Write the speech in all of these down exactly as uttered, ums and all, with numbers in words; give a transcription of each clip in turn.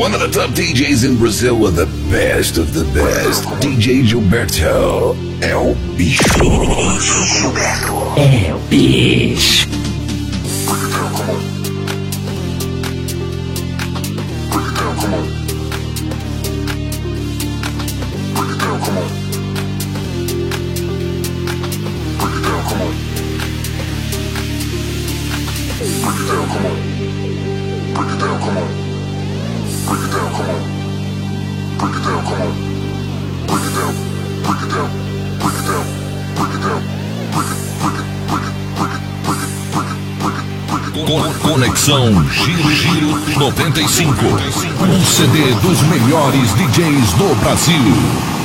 One of the top D Js in Brazil with the best of the best. D J Gilberto. É o bicho. Gilberto. É o bicho. Conexão Giro Giro noventa e cinco. Um C D dos melhores D Js do Brasil.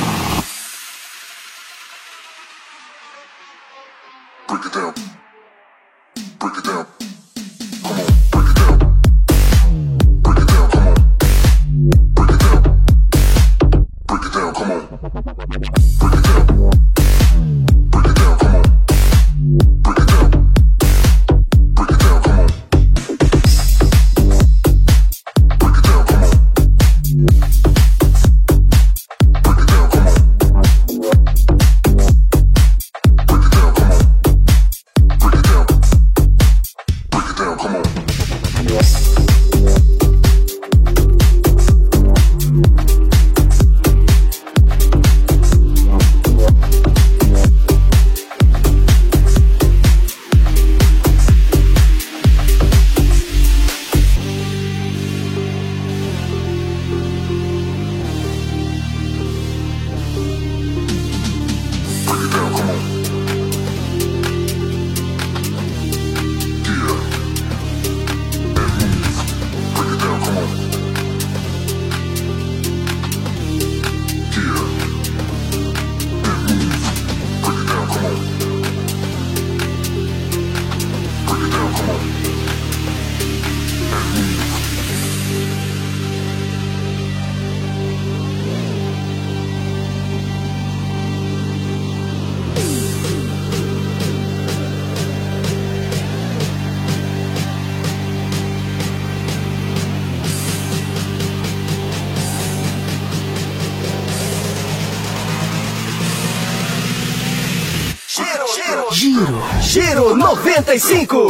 Break it down. Break it down. Giro, Giro noventa e cinco.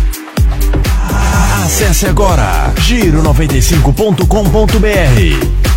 Acesse agora giro noventa e cinco ponto com ponto br.